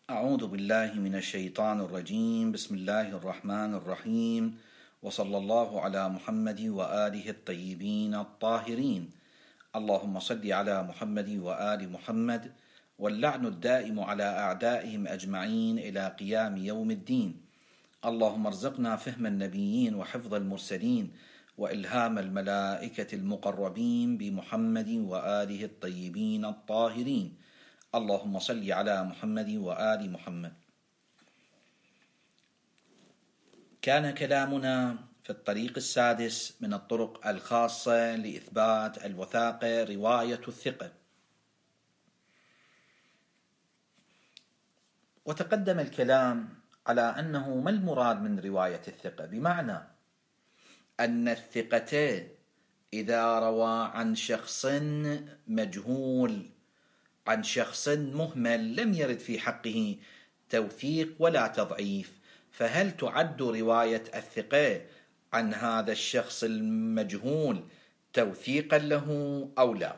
أعوذ بالله من الشيطان الرجيم. بسم الله الرحمن الرحيم، وصلى الله على محمد وآله الطيبين الطاهرين. اللهم صل على محمد وآل محمد، واللعن الدائم على أعدائهم أجمعين إلى قيام يوم الدين. اللهم ارزقنا فهم النبيين وحفظ المرسلين وإلهام الملائكة المقربين بمحمد وآله الطيبين الطاهرين. اللهم صل على محمد وآل محمد. كان كلامنا في الطريق السادس من الطرق الخاصة لإثبات الوثاقة رواية الثقة، وتقدم الكلام على أنه ما المراد من رواية الثقة، بمعنى أن الثقة إذا روى عن شخص مجهول، عن شخص مهمل لم يرد في حقه توثيق ولا تضعيف، فهل تعد رواية الثقة عن هذا الشخص المجهول توثيقا له أو لا؟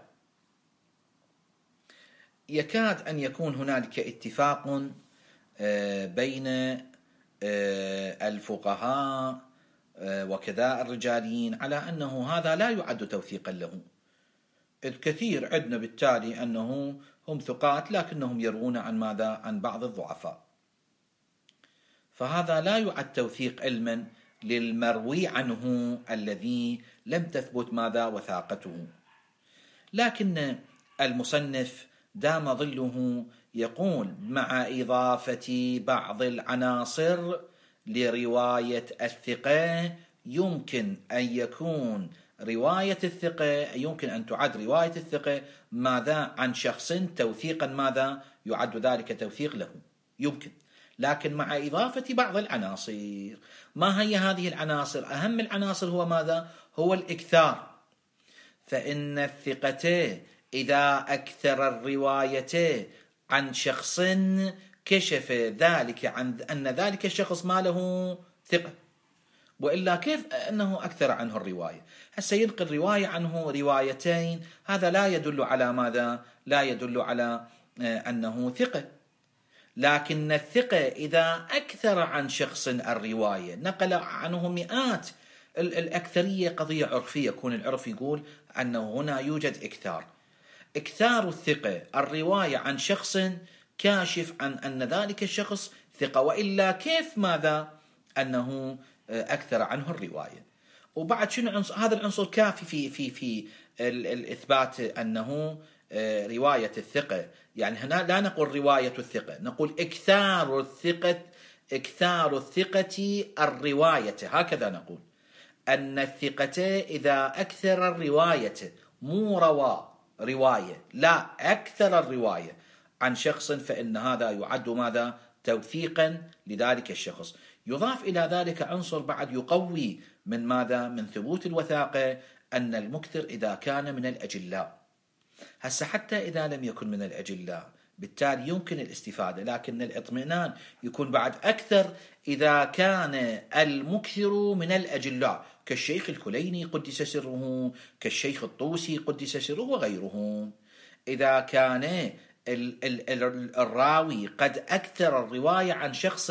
يكاد أن يكون هنالك اتفاق بين الفقهاء وكذا الرجاليين على أنه هذا لا يعد توثيقا له، إذ كثير عندنا بالتالي أنه هم ثقات لكنهم يروون عن ماذا؟ عن بعض الضعفاء، فهذا لا يعد توثيق علما للمروي عنه الذي لم تثبت ماذا؟ وثاقته. لكن المصنف دام ظله يقول مع إضافة بعض العناصر لرواية الثقة يمكن أن يكون رواية الثقة، يمكن أن تعد رواية الثقة ماذا؟ عن شخص توثيقا ماذا؟ يعد ذلك توثيق له، يمكن، لكن مع إضافة بعض العناصر. ما هي هذه العناصر؟ أهم العناصر هو ماذا؟ هو الإكثار، فإن الثقة إذا أكثر الرواية عن شخص كشف ذلك عن أن ذلك الشخص ما له ثقة، وإلا كيف أنه أكثر عنه الرواية؟ هسه ينقل رواية عنه روايتين، هذا لا يدل على ماذا؟ لا يدل على أنه ثقة. لكن الثقة إذا أكثر عن شخص الرواية، نقل عنه مئات، الأكثرية قضية عرفية، يكون العرف يقول أنه هنا يوجد إكثار الثقة الرواية عن شخص كاشف عن أن ذلك الشخص ثقة، وإلا كيف ماذا؟ أنه أكثر عنه الرواية. وبعد شنو هذا العنصر كافي في الإثبات أنه رواية الثقة، يعني هنا لا نقول رواية الثقة، نقول إكثار الثقة الرواية، هكذا نقول أن الثقة إذا أكثر الرواية، مو رواية، لا أكثر الرواية عن شخص، فإن هذا يعد ماذا؟ توثيقا لذلك الشخص. يضاف إلى ذلك عنصر بعد يقوي من ماذا؟ من ثبوت الوثاقة، أن المكثر إذا كان من الأجلاء. هسه حتى إذا لم يكن من الأجلاء بالتالي يمكن الاستفادة، لكن الاطمئنان يكون بعد أكثر إذا كان المكثر من الأجلاء، كالشيخ الكليني قدس سره، كالشيخ الطوسي قدس سره وغيرهم. إذا كان الراوي قد أكثر الرواية عن شخص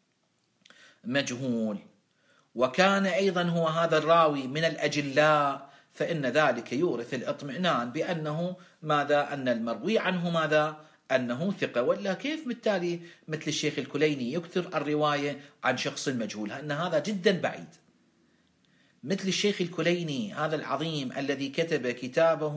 مجهول، وكان أيضا هو هذا الراوي من الأجلاء، فإن ذلك يورث الإطمئنان بأنه ماذا؟ أن المروي عنه ماذا؟ أنه ثقة. ولا كيف بالتالي مثل الشيخ الكليني يكثر الرواية عن شخص مجهول؟ أن هذا جدا بعيد. مثل الشيخ الكليني هذا العظيم الذي كتب كتابه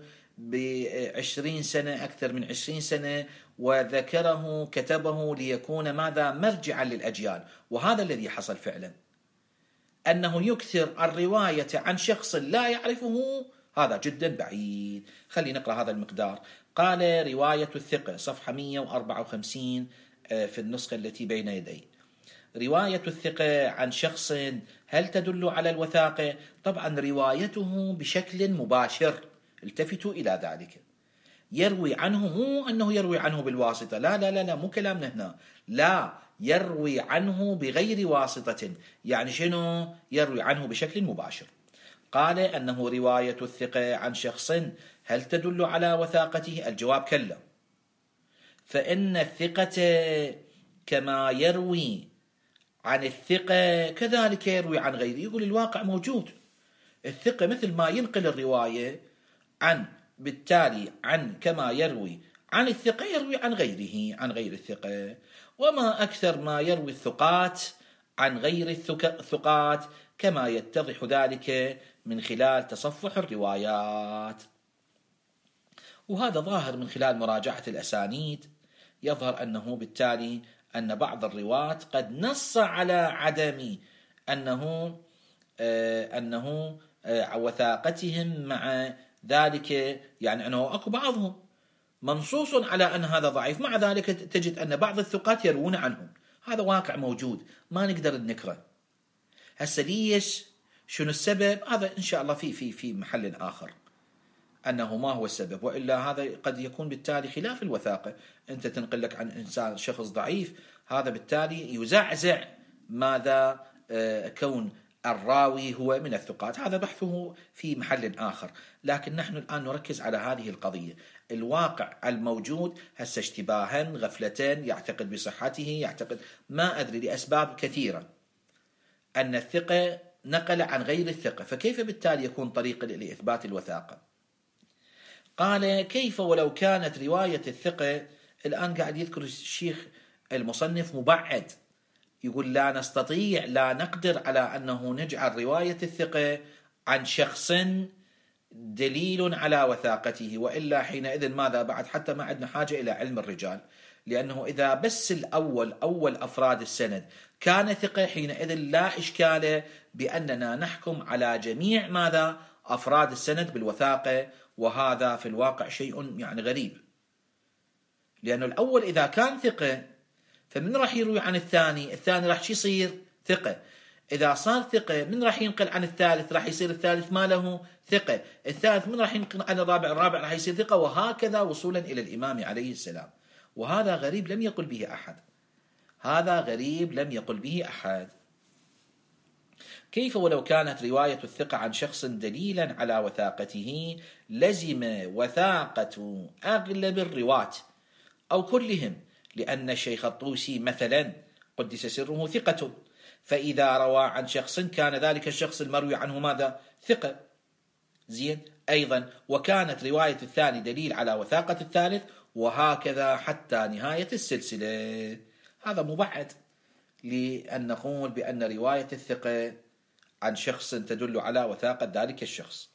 ب20 سنة، أكثر من 20 سنة، وذكره كتبه ليكون ماذا؟ مرجعا للأجيال، وهذا الذي حصل فعلا، أنه يكثر الرواية عن شخص لا يعرفه، هذا جدا بعيد. خلينا نقرأ هذا المقدار. قال رواية الثقة، صفحة 154 في النسخة التي بين يدي. رواية الثقة عن شخص هل تدل على الوثاقة؟ طبعا روايته بشكل مباشر، التفتوا إلى ذلك. يروي عنه، مو أنه يروي عنه بالواسطة، لا لا لا لا، مو كلامنا هنا، لا، يروي عنه بغير واسطة. يعني شنو؟ يروي عنه بشكل مباشر. قال أنه رواية الثقة عن شخص هل تدل على وثاقته؟ الجواب كلا. فإن الثقة كما يروي عن الثقة كذلك يروي عن غيره. يقول الواقع موجود، الثقة مثل ما ينقل الرواية بالتالي كما يروي عن الثقة يروي عن غيره عن غير الثقة، وما أكثر ما يروي الثقات عن غير الثقات كما يتضح ذلك من خلال تصفح الروايات. وهذا ظاهر من خلال مراجعة الأسانيد، يظهر أنه بالتالي أن بعض الرواة قد نص على عدم أنه وثاقتهم، مع ذلك يعني أنه أكو بعضهم منصوص على أن هذا ضعيف، مع ذلك تجد أن بعض الثقات يروون عنهم. هذا واقع موجود ما نقدر ننكره. هسه ليش؟ شنو السبب؟ هذا إن شاء الله في محل آخر، أنه ما هو السبب، وإلا هذا قد يكون بالتالي خلاف الوثاقة. أنت تنقل لك عن إنسان شخص ضعيف، هذا بالتالي يزعزع ماذا كون الراوي هو من الثقات. هذا بحثه في محل آخر، لكن نحن الآن نركز على هذه القضية. الواقع الموجود هسه اشتباها غفلة، يعتقد بصحته، يعتقد ما أدري لأسباب كثيرة أن الثقة نقل عن غير الثقة، فكيف بالتالي يكون طريق لإثبات الوثاقة؟ قال: كيف ولو كانت رواية الثقة. الآن قاعد يذكر الشيخ المصنف مبعد، يقول لا نستطيع، لا نقدر على أنه نجعل رواية الثقة عن شخص دليل على وثاقته، وإلا حينئذ ماذا بعد؟ حتى ما عندنا حاجة إلى علم الرجال، لأنه إذا بس أول أفراد السند كان ثقة، حينئذ لا إشكال بأننا نحكم على جميع ماذا؟ أفراد السند بالوثاقة، وهذا في الواقع شيء يعني غريب، لأنه الأول إذا كان ثقة فمن راح يروي عن الثاني راح يصير ثقة، إذا صار ثقة من راح ينقل عن الثالث؟ راح يصير الثالث ما له ثقة، الثالث من راح ينقل عن الرابع راح يصير ثقة، وهكذا وصولا إلى الإمام عليه السلام. وهذا غريب لم يقل به أحد، هذا غريب لم يقل به أحد. كيف ولو كانت رواية الثقة عن شخص دليلا على وثاقته لزم وثاقة أغلب الرواة أو كلهم، لأن الشيخ الطوسي مثلا قدس سره ثقة، فإذا روى عن شخص كان ذلك الشخص المروي عنه ماذا؟ ثقة. زين، أيضا وكانت رواية الثاني دليل على وثاقة الثالث، وهكذا حتى نهاية السلسلة. هذا مبعد لأن نقول بأن رواية الثقة عن شخص تدل على وثاقة ذلك الشخص.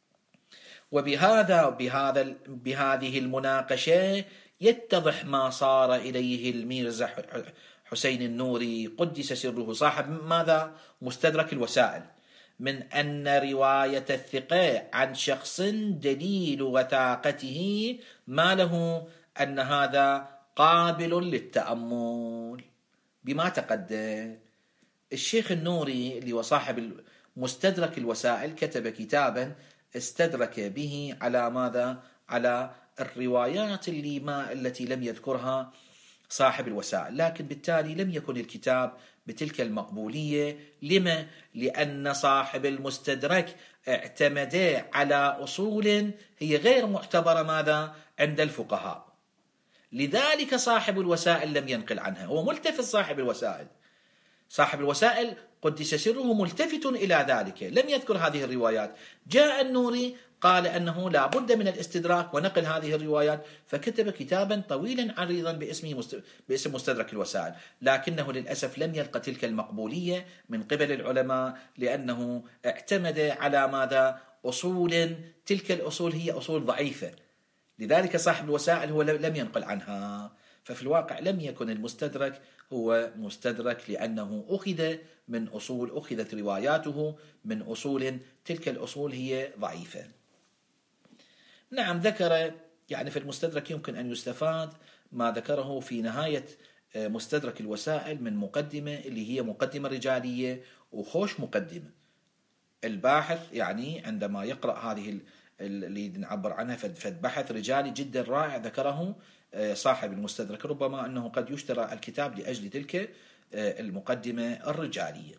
بهذه المناقشة يتضح ما صار إليه الميرزا حسين النوري قدس سره صاحب ماذا؟ مستدرك الوسائل، من أن رواية الثقة عن شخص دليل وثاقته ما له أن هذا قابل للتأمل. بما تقدم الشيخ النوري اللي هو صاحب مستدرك الوسائل كتب كتابا استدرك به على ماذا؟ على الروايات التي لم يذكرها صاحب الوسائل، لكن بالتالي لم يكن الكتاب بتلك المقبولية. لما؟ لأن صاحب المستدرك اعتمد على أصول هي غير معتبرة ماذا؟ عند الفقهاء، لذلك صاحب الوسائل لم ينقل عنها. هو ملتفت صاحب الوسائل قدس سره ملتفت إلى ذلك، لم يذكر هذه الروايات. جاء النوري قال أنه لا بد من الاستدراك ونقل هذه الروايات، فكتب كتابا طويلا عريضا باسم مستدرك الوسائل، لكنه للأسف لم يلقى تلك المقبولية من قبل العلماء، لأنه اعتمد على ماذا؟ أصول، تلك الأصول هي أصول ضعيفة، لذلك صاحب الوسائل هو لم ينقل عنها. ففي الواقع لم يكن المستدرك هو مستدرك، لأنه أخذت رواياته من أصول، تلك الأصول هي ضعيفة. نعم، ذكر يعني في المستدرك يمكن أن يستفاد ما ذكره في نهاية مستدرك الوسائل من مقدمة اللي هي مقدمة رجالية وخوش مقدمة. الباحث يعني عندما يقرأ هذه اللي نعبر عنها فبحث رجالي جدا رائع ذكره صاحب المستدرك، ربما أنه قد يشترى الكتاب لأجل تلك المقدمة الرجالية.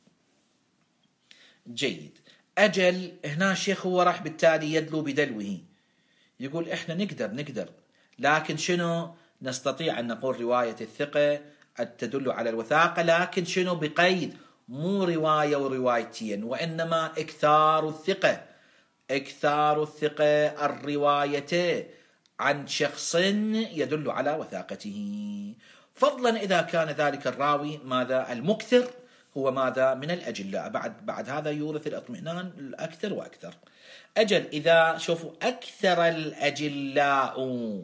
جيد. أجل هنا الشيخ هو راح بالتالي يدلو بدلوه، يقول إحنا نقدر، لكن شنو؟ نستطيع أن نقول رواية الثقة تدل على الوثاقة، لكن شنو؟ بقيد، مو رواية وروايتين، وإنما إكثار الثقة، إكثار الثقة الرواية عن شخص يدل على وثاقته، فضلا إذا كان ذلك الراوي ماذا؟ المكثر، هو ماذا؟ من الأجلاء. بعد هذا يورث الاطمئنان الأكثر وأكثر. أجل إذا شوفوا أكثر الأجلاء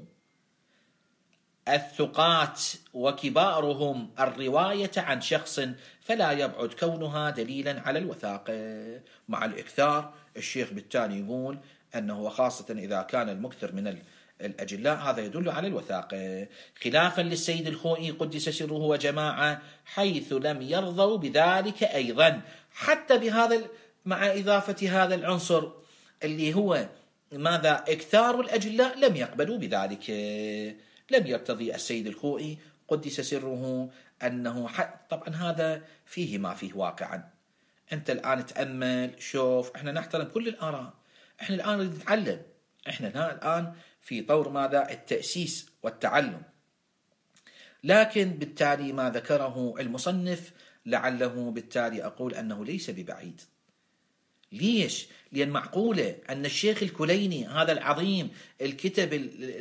الثقات وكبارهم الرواية عن شخص، فلا يبعد كونها دليلا على الوثاقة. مع الإكثار الشيخ بالتالي يقول أنه خاصة إذا كان المكثر من الأجلاء هذا يدل على الوثاقة، خلافا للسيد الخوئي قدس سره وجماعة، حيث لم يرضوا بذلك أيضا، حتى بهذا مع إضافة هذا العنصر اللي هو ماذا؟ إكثار الأجلاء، لم يقبلوا بذلك. لم يرتضي السيد الخوئي قدس سره أنه طبعا هذا فيه ما فيه واقعا. أنت الآن تأمل، شوف، إحنا نحترم كل الآراء، إحنا الآن نتعلم، إحنا الآن في طور ماذا؟ التأسيس والتعلم. لكن بالتالي ما ذكره المصنف لعله بالتالي أقول أنه ليس ببعيد. ليش؟ لأن معقولة أن الشيخ الكليني هذا العظيم الكتب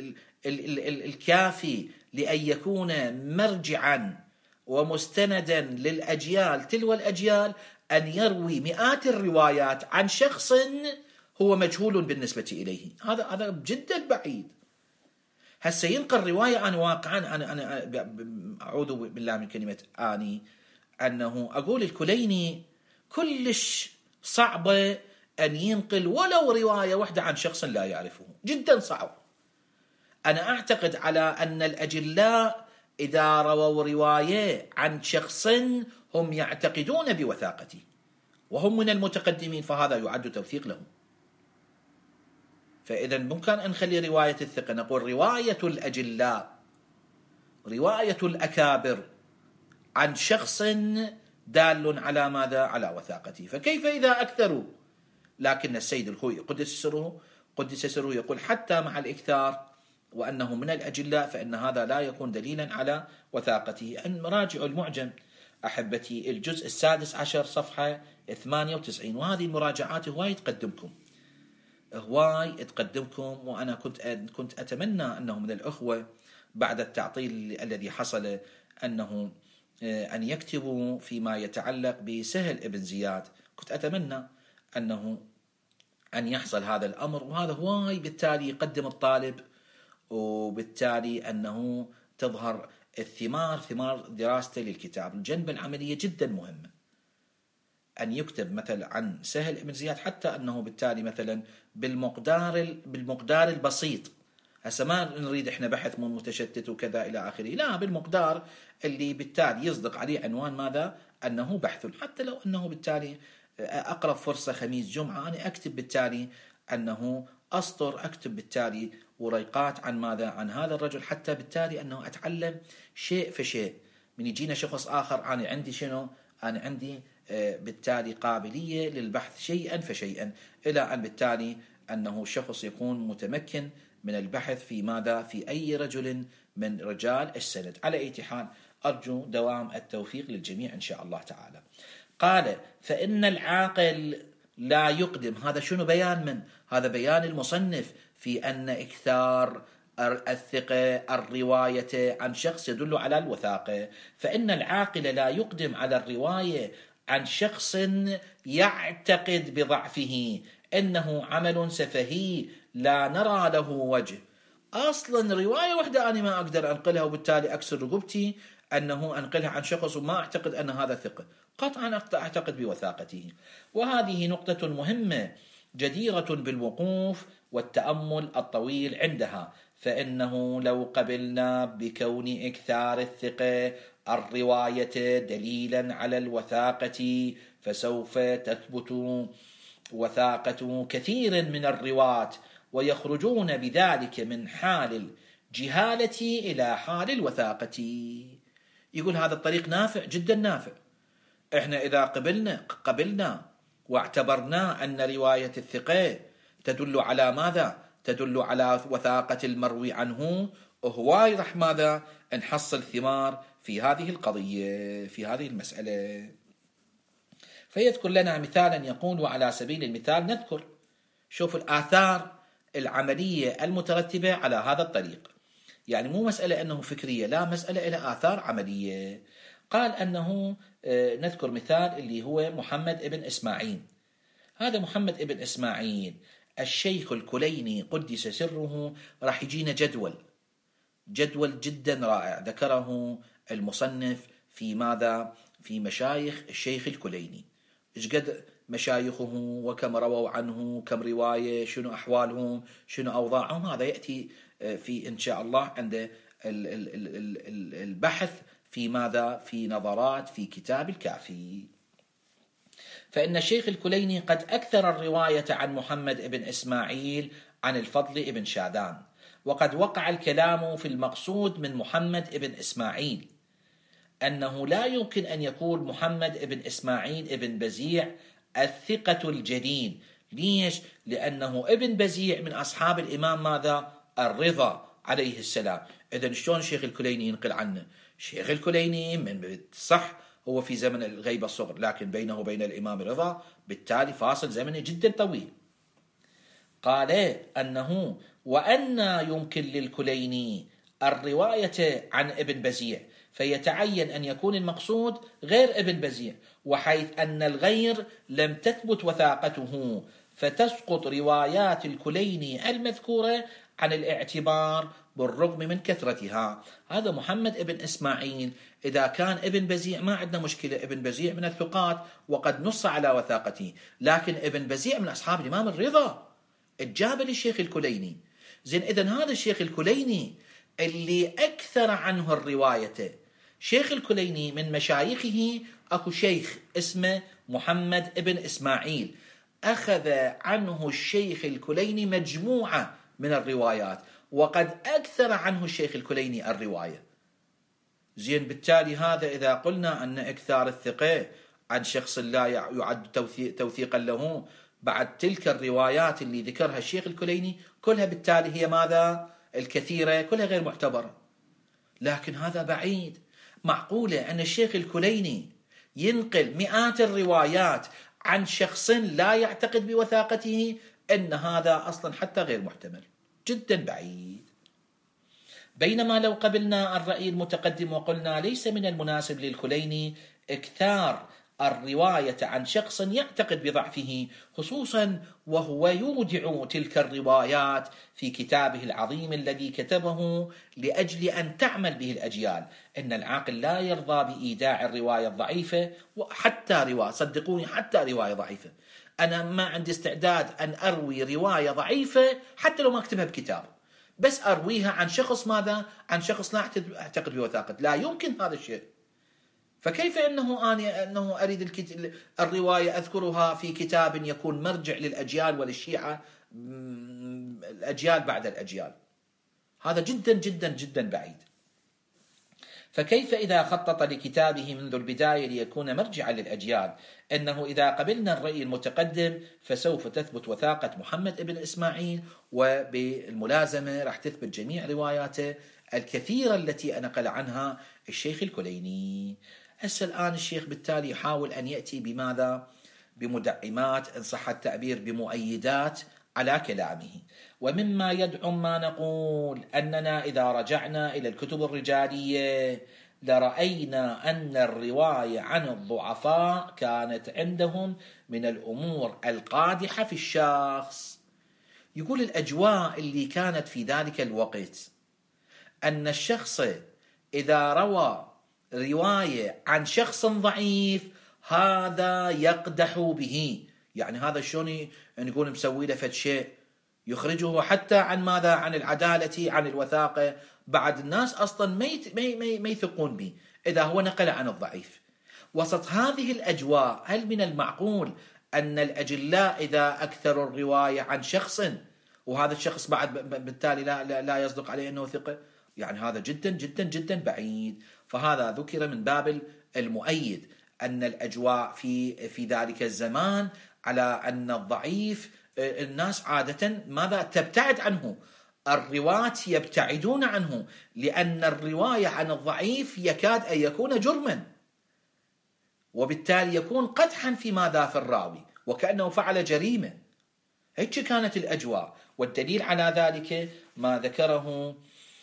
الكافي لأن يكون مرجعا ومستندا للأجيال تلو الأجيال، أن يروي مئات الروايات عن شخص هو مجهول بالنسبة إليه؟ هذا جدا بعيد. هسه ينقل رواية أنا واقعا أنا أعوذ بالله من كلمة أنه أقول الكليني كلش صعبة أن ينقل ولو رواية واحدة عن شخص لا يعرفه، جدا صعب. أنا أعتقد على أن الأجلاء إذا رووا رواية عن شخص هم يعتقدون بوثاقته وهم من المتقدمين فهذا يعد توثيق لهم. فإذا ممكن أن نخلي رواية الثقة نقول رواية الأجلاء، رواية الأكابر عن شخص دال على ماذا؟ على وثاقته. فكيف إذا أكثروا؟ لكن السيد الخوئي قدس سره يقول حتى مع الإكثار وأنه من الأجلاء فإن هذا لا يكون دليلا على وثاقته. أن راجعوا المعجم أحبتي الجزء 16 صفحة 98، وهذه المراجعات هواي تقدمكم، وأنا كنت أتمنى أنه من الأخوة بعد التعطيل الذي حصل أن يكتبوا فيما يتعلق بسهل ابن زياد. كنت أتمنى أن يحصل هذا الأمر، وهذا هواي بالتالي يقدم الطالب، وبالتالي أنه تظهر ثمار دراسته للكتاب. الجنبة العملية جدا مهمة، أن يكتب مثلا عن سهل ابن زياد حتى أنه بالتالي مثلا بالمقدار البسيط. هسه ما نريد إحنا بحث متشتت وكذا إلى آخره، لا، بالمقدار اللي بالتالي يصدق عليه عنوان ماذا؟ أنه بحث. حتى لو أنه بالتالي أقرب فرصة خميس جمعة أنا أكتب بالتالي أنه أكتب بالتالي وريقات عن ماذا؟ عن هذا الرجل، حتى بالتالي أنه أتعلم شيء فشيء. من يجينا شخص آخر أنا عندي شنو؟ أنا عندي بالتالي قابلية للبحث شيئا فشيئا، إلى أن بالتالي أنه الشخص يكون متمكن من البحث في ماذا؟ في أي رجل من رجال السند. على أي حال أرجو دوام التوفيق للجميع إن شاء الله تعالى. قال فإن العاقل لا يقدم. هذا شنو بيان من؟ هذا بيان المصنف في أن إكثار الثقة الرواية عن شخص يدل على الوثاقة. فإن العاقل لا يقدم على الرواية عن شخص يعتقد بضعفه، إنه عمل سفهي لا نرى له وجه. أصلا رواية واحدة أنا ما أقدر أنقلها، وبالتالي أكسر رقبتي أنه أنقلها عن شخص وما أعتقد أن هذا ثقة، قطعا أعتقد بوثاقته. وهذه نقطة مهمة جديرة بالوقوف والتأمل الطويل عندها. فإنه لو قبلنا بكون إكثار الثقة الرواية دليلا على الوثاقة، فسوف تثبت وثاقة كثير من الرواة، ويخرجون بذلك من حال الجهالة إلى حال الوثاقة. يقول هذا الطريق نافع، جدا نافع. إحنا إذا قبلنا واعتبرنا أن رواية الثقة تدل على ماذا؟ تدل على وثاقة المروي عنه، هواي راح ماذا نحصل ثمار في هذه القضية، في هذه المسألة. فيذكر لنا مثالا يقول: وعلى سبيل المثال نذكر، شوف الآثار العملية المترتبة على هذا الطريق، يعني مو مسألة أنه فكرية، لا، مسألة إلى آثار عملية. قال أنه نذكر مثال اللي هو محمد ابن إسماعيل. هذا محمد ابن إسماعيل الشيخ الكليني قدس سره راح يجينا جدول جدا رائع ذكره المصنف في ماذا؟ في مشايخ الشيخ الكليني، ايش قد مشايخه وكم رووا عنه، كم رواية، شنو أحوالهم، شنو أوضاعهم. هذا يأتي في إن شاء الله عند البحث في ماذا؟ في نظرات في كتاب الكافي. فإن الشيخ الكليني قد أكثر الرواية عن محمد ابن إسماعيل عن الفضل ابن شادان، وقد وقع الكلام في المقصود من محمد ابن إسماعيل أنه لا يمكن أن يكون محمد ابن إسماعيل ابن بزيع الثقة الجليل. ليش؟ لأنه ابن بزيع من أصحاب الإمام ماذا؟ الرضا عليه السلام. إذن شلون الشيخ الكليني ينقل عنه؟ الشيخ الكليني من صح هو في زمن الغيبة الصغر، لكن بينه وبين الإمام الرضا بالتالي فاصل زمني جدا طويل. قال أنه وأن يمكن للكليني الرواية عن ابن بزيع، فيتعين أن يكون المقصود غير ابن بزيع، وحيث أن الغير لم تثبت وثاقته، فتسقط روايات الكليني المذكورة عن الاعتبار بالرغم من كثرتها. هذا محمد ابن إسماعيل إذا كان ابن بزيع ما عندنا مشكلة، ابن بزيع من الثقات وقد نص على وثاقته، لكن ابن بزيع من أصحاب الإمام الرضا الجابل الشيخ الكليني. زين، إذن هذا الشيخ الكليني اللي أكثر عنه الرواية، شيخ الكليني من مشايخه أكو شيخ اسمه محمد ابن إسماعيل، أخذ عنه الشيخ الكليني مجموعة من الروايات، وقد أكثر عنه الشيخ الكليني الرواية. زين، بالتالي هذا إذا قلنا أن إكثار الثقة عن شخص لا يعد توثيقا له بعد تلك الروايات اللي ذكرها الشيخ الكليني كلها، بالتالي هي ماذا؟ الكثيرة كلها غير معتبرة. لكن هذا بعيد. معقولة أن الشيخ الكليني ينقل مئات الروايات عن شخص لا يعتقد بوثاقته؟ أن هذا أصلا حتى غير محتمل، جدا بعيد. بينما لو قبلنا الرأي المتقدم وقلنا ليس من المناسب للكليني إكثار الرواية عن شخص يعتقد بضعفه، خصوصا وهو يودع تلك الروايات في كتابه العظيم الذي كتبه لأجل أن تعمل به الأجيال. إن العاقل لا يرضى بإيداع الرواية الضعيفة، وحتى رواية، صدقوني، حتى رواية ضعيفة. أنا ما عندي استعداد أن أروي رواية ضعيفة حتى لو ما أكتبها بكتاب، بس أرويها عن شخص ماذا؟ عن شخص لا أعتقد بوثاقته. لا يمكن هذا الشيء. فكيف أنه أريد الرواية أذكرها في كتاب يكون مرجع للأجيال وللشيعة الأجيال بعد الأجيال؟ هذا جدا جدا جدا بعيد. فكيف إذا خطط لكتابه منذ البداية ليكون مرجعا للأجيال؟ أنه إذا قبلنا الرأي المتقدم فسوف تثبت وثاقة محمد ابن إسماعيل، وبالملازمة راح تثبت جميع رواياته الكثيرة التي نقل عنها الشيخ الكليني. هسه الآن الشيخ بالتالي يحاول أن يأتي بماذا؟ بمدعمات، إن صح التعبير بمؤيدات على كلامه. ومما يدعم ما نقول أننا إذا رجعنا إلى الكتب الرجالية لرأينا أن الرواية عن الضعفاء كانت عندهم من الأمور القادحة في الشخص. يقول الأجواء اللي كانت في ذلك الوقت أن الشخص إذا روى رواية عن شخص ضعيف هذا يقدح به. يعني هذا شلون نقول مسوي له فد شيء يخرجه حتى عن ماذا؟ عن العدالة، عن الوثاقة. بعد الناس أصلا ما يثقون به إذا هو نقل عن الضعيف. وسط هذه الأجواء هل من المعقول أن الأجلاء إذا أكثروا الرواية عن شخص وهذا الشخص بعد بالتالي لا يصدق عليه أنه ثقة؟ يعني هذا جدا جدا جدا بعيد. فهذا ذكر من باب المؤيد أن الأجواء في ذلك الزمان على أن الضعيف الناس عادة ماذا؟ تبتعد عنه. الرواة يبتعدون عنه، لأن الرواية عن الضعيف يكاد أن يكون جرما، وبالتالي يكون قدحا في ماذا في الراوي، وكأنه فعل جريمة. هيك كانت الأجواء، والدليل على ذلك ما ذكره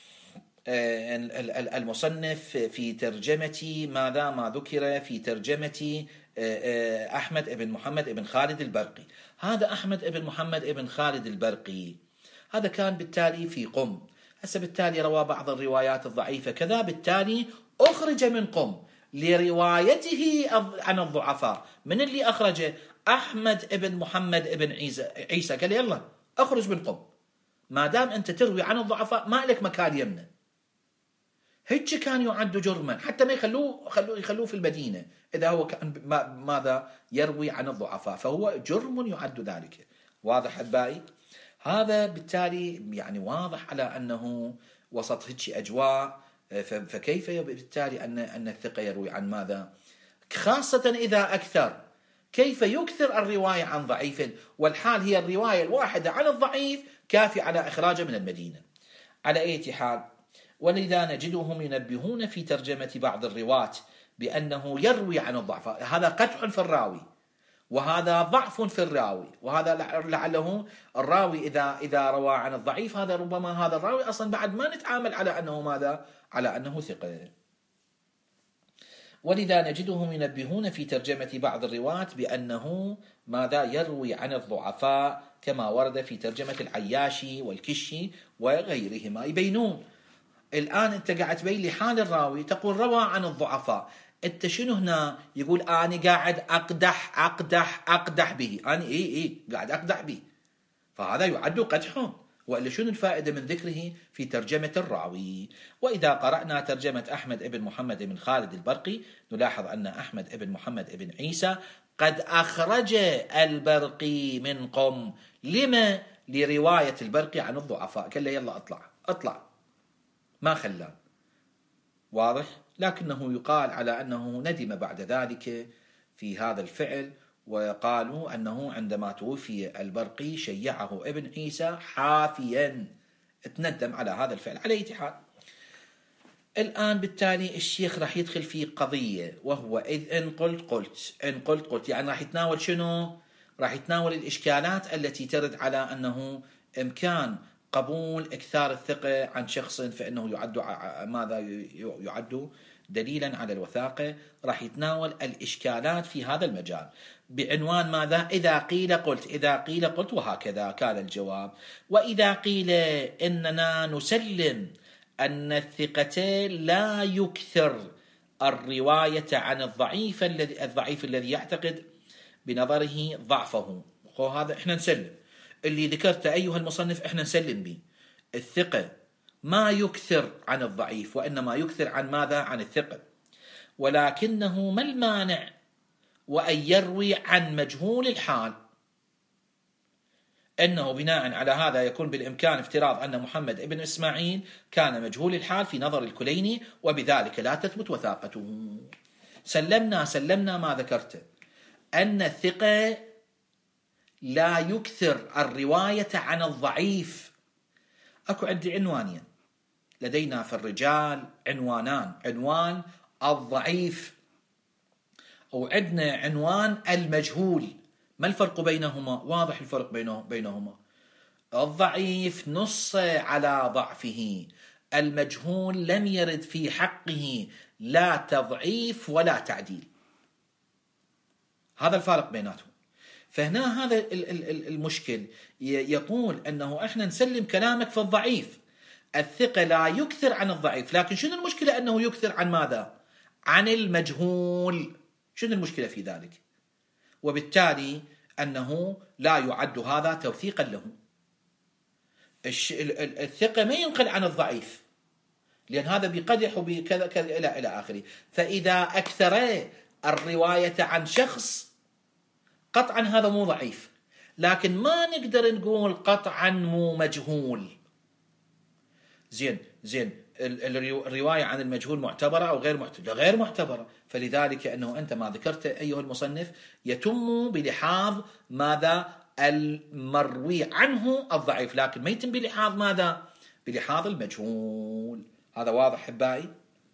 المصنف في ترجمة ما ذكر في ترجمة أحمد بن محمد بن خالد البرقي. هذا أحمد بن محمد بن خالد البرقي هذا كان بالتالي في قم، هسه بالتالي روى بعض الروايات الضعيفة كذا، بالتالي أخرج من قم لروايته عن الضعفاء. من اللي أخرجه؟ أحمد بن محمد بن عيسى قال يلا أخرج من قم، ما دام أنت تروي عن الضعفاء ما لك مكان يمنا. هيك كان يعد جرما، حتى ما يخلوه في المدينة إذا هو كان ماذا يروي عن الضعفاء، فهو جرم يعد ذلك. واضح أحبائي؟ هذا بالتالي يعني واضح على أنه وسط هيك أجواء، فكيف بالتالي أن الثقة يروي عن ماذا؟ خاصة إذا أكثر، كيف يكثر الرواية عن ضعيف، والحال هي الرواية الواحدة عن الضعيف كافي على إخراجه من المدينة. على أي حال، ولذا نجدهم ينبهون في ترجمة بعض الرواة بأنه يروي عن الضعفاء، هذا قدح في الراوي، وهذا ضعف في الراوي، وهذا لعله الراوي إذا روى عن الضعيف هذا ربما هذا الراوي أصلا بعد ما نتعامل على أنه ماذا؟ على أنه ثقة. ولذا نجدهم ينبهون في ترجمة بعض الرواة بأنه ماذا؟ يروي عن الضعفاء، كما ورد في ترجمة العياشي والكشي وغيرهما. يبينون الآن أنت قاعد تبين لي حال الراوي، تقول روى عن الضعفاء، أنت شنو هنا؟ يقول أنا قاعد أقدح به، أنا قاعد أقدح به، فهذا يعد قدح، وإلا شنو الفائدة من ذكره في ترجمة الراوي؟ وإذا قرأنا ترجمة أحمد بن محمد بن خالد البرقي نلاحظ أن أحمد بن محمد بن عيسى قد أخرج البرقي من قم. لما؟ لرواية البرقي عن الضعفاء، قال له يلا أطلع، ما خلاه. واضح؟ لكنه يقال على أنه ندم بعد ذلك في هذا الفعل، وقالوا أنه عندما توفي البرقي شيعه ابن عيسى حافيا، تندم على هذا الفعل. على أي حال، الآن بالتالي الشيخ راح يدخل في قضية، وهو إن قلت يعني راح يتناول شنو؟ راح يتناول الإشكالات التي ترد على أنه إمكان قبول إكثار الثقة عن شخص، فإنه يعد دليلا على الوثاقة. راح يتناول الإشكالات في هذا المجال بعنوان ماذا؟ إذا قيل قلت وهكذا كان الجواب. وإذا قيل إننا نسلم أن الثقة لا يكثر الرواية عن الضعيف الذي يعتقد بنظره ضعفه، هذا إحنا نسلم اللي ذكرته أيها المصنف، إحنا نسلم به. الثقة ما يكثر عن الضعيف، وإنما يكثر عن ماذا؟ عن الثقة. ولكنه ما المانع وأن يروي عن مجهول الحال؟ أنه بناء على هذا يكون بالإمكان افتراض أن محمد ابن إسماعيل كان مجهول الحال في نظر الكليني، وبذلك لا تثبت وثاقته. سلمنا ما ذكرته، أن الثقة لا يكثر الرواية عن الضعيف. أكو عندي عنوانين لدينا في الرجال، عنوانان، عنوان الضعيف وعندنا عنوان المجهول. ما الفرق بينهما؟ واضح الفرق بينهما. الضعيف نص على ضعفه، المجهول لم يرد في حقه لا تضعيف ولا تعديل. هذا الفارق بيناتهم. فهنا هذا المشكل، يقول أنه إحنا نسلم كلامك في الضعيف، الثقة لا يكثر عن الضعيف، لكن شنو المشكلة أنه يكثر عن ماذا؟ عن المجهول. شنو المشكلة في ذلك؟ وبالتالي أنه لا يعد هذا توثيقا له. الثقة ما ينقل عن الضعيف، لأن هذا بقدح وبكذا كذا إلى آخره. فإذا أكثر الرواية عن شخص قطعا هذا مو ضعيف، لكن ما نقدر نقول قطعا مو مجهول. زين الرواية عن المجهول معتبرة أو غير معتبرة؟ غير معتبرة. فلذلك أنه أنت ما ذكرت أيها المصنف يتم بلحاظ ماذا؟ المروي عنه الضعيف، لكن ما يتم بلحاظ ماذا؟ بلحاظ المجهول. هذا واضح أحبائي؟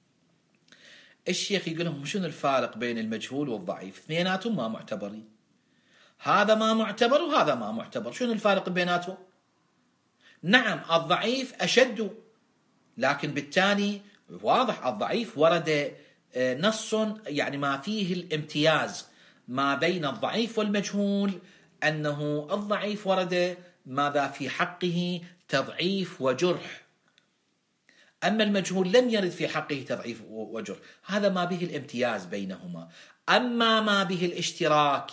الشيخ يقول لهم شنو الفارق بين المجهول والضعيف؟ اثنيناتهم ما معتبرين، هذا ما معتبر وهذا ما معتبر. شنو الفارق بيناتهم؟ نعم الضعيف أشد، لكن بالتالي واضح الضعيف ورد نص يعني ما فيه الامتياز ما بين الضعيف والمجهول، أنه الضعيف ورد ماذا في حقه تضعيف وجرح، أما المجهول لم يرد في حقه تضعيف وجرح. هذا ما به الامتياز بينهما. أما ما به الاشتراك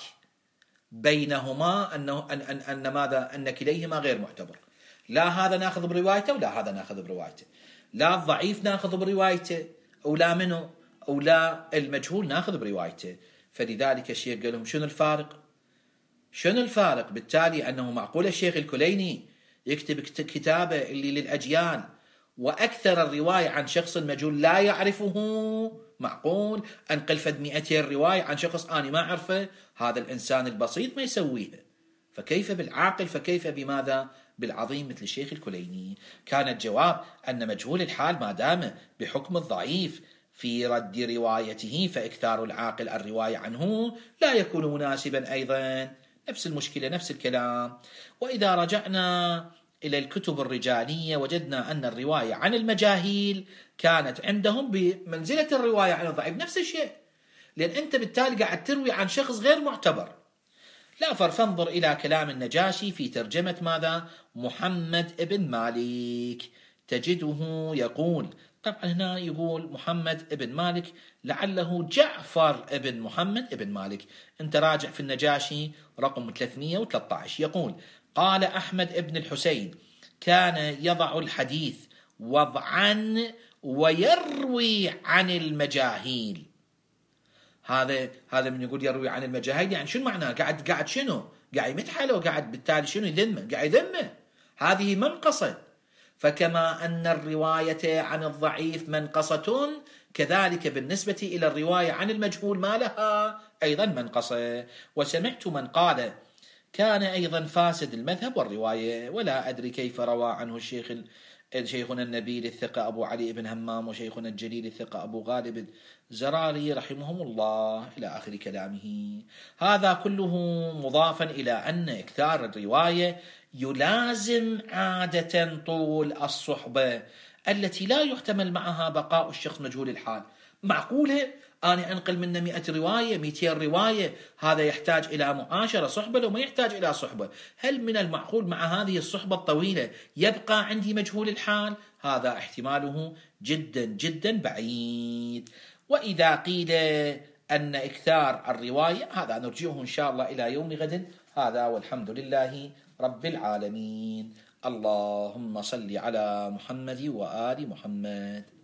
بينهما أن ماذا؟ أن كليهما غير معتبر، لا هذا ناخذ بروايته ولا هذا ناخذ بروايته، لا الضعيف ناخذ بروايته ولا منه، أو لا المجهول ناخذ بروايته. فلذلك الشيخ قال لهم شنو الفارق؟ شنو الفارق؟ بالتالي أنه معقول الشيخ الكليني يكتب كتابه اللي للأجيال وأكثر الرواية عن شخص مجهول لا يعرفه؟ معقول أنقل فد 200 رواية عن شخص أنا ما أعرفه؟ هذا الإنسان البسيط ما يسويها، فكيف بالعاقل؟ فكيف بماذا؟ بالعظيم مثل الشيخ الكليني. كان الجواب أن مجهول الحال ما دام بحكم الضعيف في رد روايته فإكثار العاقل الرواية عنه لا يكون مناسبا أيضا. نفس المشكلة نفس الكلام. وإذا رجعنا إلى الكتب الرجالية وجدنا أن الرواية عن المجاهيل كانت عندهم بمنزلة الرواية عن الضعيف، نفس الشيء، لأن أنت بالتالي قاعد تروي عن شخص غير معتبر. لا فانظر إلى كلام النجاشي في ترجمة ماذا؟ محمد ابن مالك، تجده يقول، طبعا هنا يقول محمد ابن مالك لعله جعفر ابن محمد ابن مالك. انت راجع في النجاشي رقم 313 يقول قال أحمد ابن الحسين كان يضع الحديث وضعا ويروي عن المجاهيل. هذا من يقول يروي عن المجاهيل يعني شنو معناه؟ قاعد شنو؟ قاعد يمدحه، قاعد بالتالي شنو يذمه؟ قاعد يذمه. هذه منقصة. فكما أن الرواية عن الضعيف منقصة، كذلك بالنسبة إلى الرواية عن المجهول ما لها أيضا منقصة. وسمعت من قال كان أيضا فاسد المذهب والرواية، ولا أدري كيف روى عنه شيخنا النبيل الثقة أبو علي بن همام وشيخنا الجليل الثقة أبو غالب الزراري رحمهم الله إلى آخر كلامه. هذا كله مضافا إلى أن إكثار الرواية يلازم عادة طول الصحبة التي لا يحتمل معها بقاء الشخص مجهول الحال. معقولة أنا أنقل منه 100 رواية 200 رواية، هذا يحتاج إلى معاشرة صحبة لو ما يحتاج إلى صحبة؟ هل من المعقول مع هذه الصحبة الطويلة يبقى عندي مجهول الحال؟ هذا احتماله جدا جدا بعيد. وإذا قيل أن إكثار الرواية، هذا نرجعه إن شاء الله إلى يوم غد. هذا والحمد لله رب العالمين. اللهم صل على محمد وآل محمد.